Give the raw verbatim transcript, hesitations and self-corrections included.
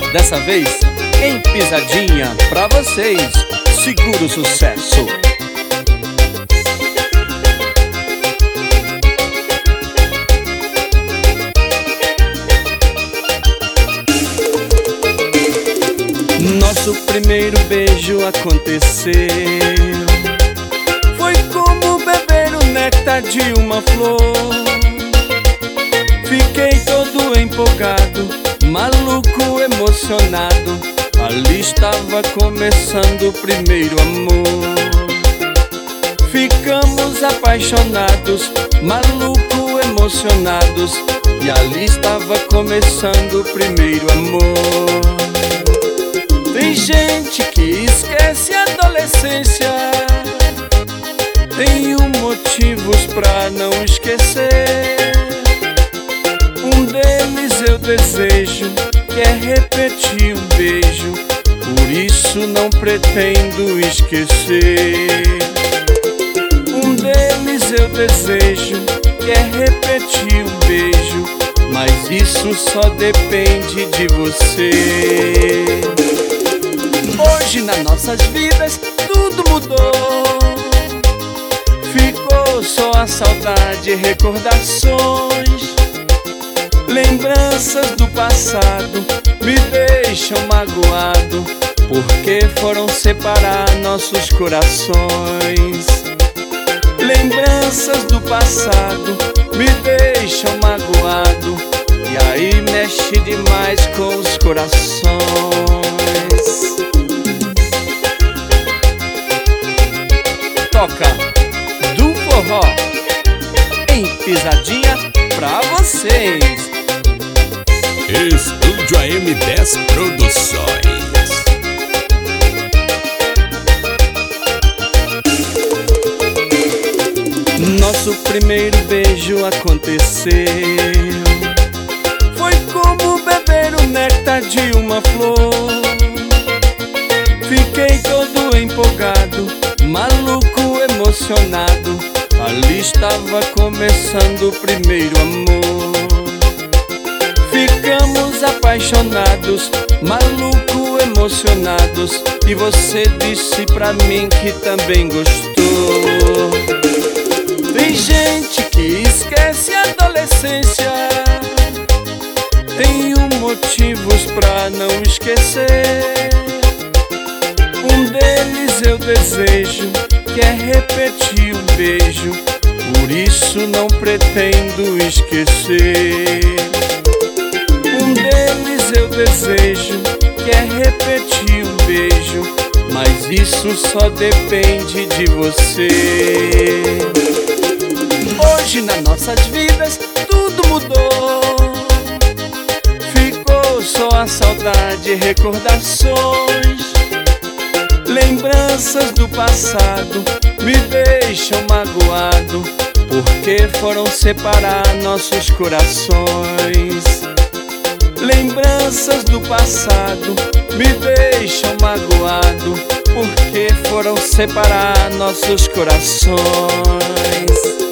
Dessa vez, em pisadinha pra vocês, seguro sucesso. Nosso primeiro beijo aconteceu, foi como beber o néctar de uma flor. Fiquei todo empolgado, maluco, emocionado. Ali estava começando o primeiro amor. Ficamos apaixonados, maluco, emocionados. E ali estava começando o primeiro amor. Tem gente que esquece a adolescência, tenho motivos pra não esquecer. Um deles eu desejo, que é repetir um beijo, por isso não pretendo esquecer. Um deles eu desejo, que é repetir um beijo, mas isso só depende de você. Hoje nas nossas vidas tudo mudou, ficou só a saudade e recordações. Lembranças do passado me deixam magoado, porque foram separar nossos corações. Lembranças do passado me deixam magoado, e aí mexe demais com os corações. Toca do forró em pisadinha pra vocês. Estúdio A M dez Produções. Nosso primeiro beijo aconteceu, foi como beber o néctar de uma flor. Fiquei todo empolgado, maluco, emocionado. Ali estava começando o primeiro amor. Ficamos apaixonados, maluco, emocionados. E você disse pra mim que também gostou. Tem gente que esquece a adolescência, tenho motivos pra não esquecer. Um deles eu desejo, que é repetir um beijo, por isso não pretendo esquecer. Um deles eu desejo, que é repetir um beijo, mas isso só depende de você. Hoje nas nossas vidas tudo mudou, ficou só a saudade e recordações. Lembranças do passado me deixam magoado, porque foram separar nossos corações. Lembranças do passado me deixam magoado, porque foram separar nossos corações.